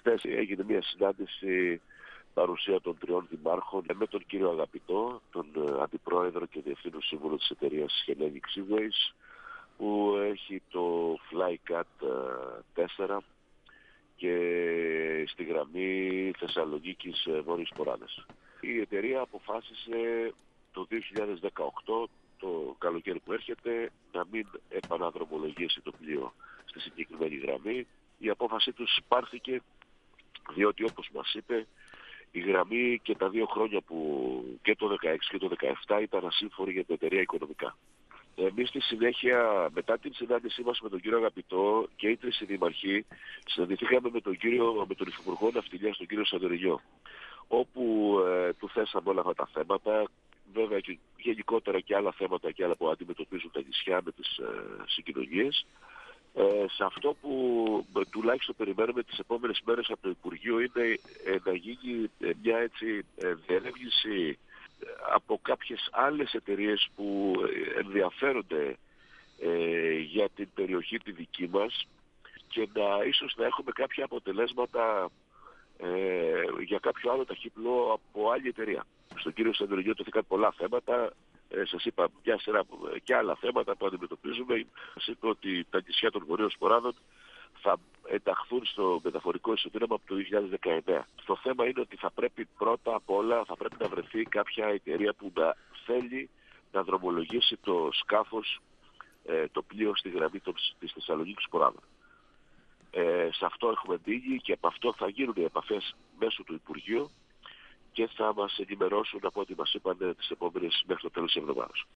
Χθες έγινε μια συνάντηση παρουσία των τριών δημάρχων με τον κύριο Αγαπητό, τον αντιπρόεδρο και διευθύνων σύμβουλο της εταιρείας Hellenic Seaways, που έχει το FlyCat 4 και στη γραμμή Θεσσαλονίκης Βόρειες Ποράδες. Η εταιρεία αποφάσισε το 2018, το καλοκαίρι που έρχεται, να μην επαναδρομολογήσει το πλοίο στη συγκεκριμένη γραμμή. Η απόφαση τους πάρθηκε διότι, όπως μας είπε, η γραμμή και τα 2 χρόνια που και το 2016 και το 2017 ήταν ασύμφοροι για την εταιρεία οικονομικά. Εμείς στη συνέχεια, μετά την συνάντησή μας με τον κύριο Αγαπητό και οι τρεις δήμαρχοι, συναντηθήκαμε με τον Υφυπουργό Ναυτιλίας, τον κύριο Σαντορινιό, όπου του θέσαμε όλα αυτά τα θέματα, βέβαια και γενικότερα και άλλα θέματα και άλλα που αντιμετωπίζουν τα νησιά με τις συγκοινωνίες. Σε αυτό που τουλάχιστον περιμένουμε τις επόμενες μέρες από το Υπουργείο είναι να γίνει μια έτσι διερεύνηση από κάποιες άλλες εταιρείες που ενδιαφέρονται για την περιοχή τη δική μας και ίσως να έχουμε κάποια αποτελέσματα για κάποιο άλλο ταχύπλο από άλλη εταιρεία. Στον κύριο Σαντορινιό τεθήκαν πολλά θέματα. Σας είπα μια σειρά και άλλα θέματα που αντιμετωπίζουμε. Σας είπα ότι τα νησιά των Βορείων Ποράδων θα ενταχθούν στο μεταφορικό ισοδύναμα από το 2019. Το θέμα είναι ότι θα πρέπει πρώτα απ' όλα να βρεθεί κάποια εταιρεία που να θέλει να δρομολογήσει το σκάφος, το πλοίο στη γραμμή της Θεσσαλονίκης Ποράδων. Σε αυτό έχουμε μείνει και από αυτό θα γίνουν οι επαφές μέσω του Υπουργείου και θα μας ενημερώσουν από ό,τι μας είπαν τις επόμενες μέχρι το τέλος της εβδομάδας.